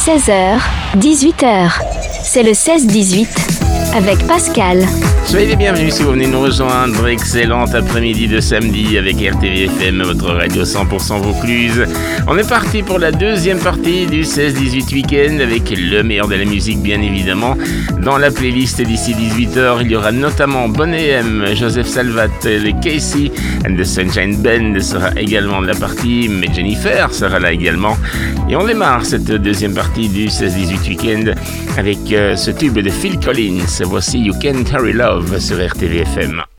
16h, 18h. C'est le 16-18 avec Pascal. Soyez les bienvenus si vous venez nous rejoindre. Excellent après-midi de samedi avec RTVFM, votre radio 100% Vaucluse. On est parti pour la deuxième partie du 16-18 week-end avec le meilleur de la musique, bien évidemment. Dans la playlist d'ici 18h, il y aura notamment Bonnet M, Joseph Salvat, les Casey and the Sunshine Band sera également de la partie, mais Jennifer sera là également. Et on démarre cette deuxième partie du 16-18 week-end avec ce tube de Phil Collins. Voici You Can't Hurry Love sur RTVFM.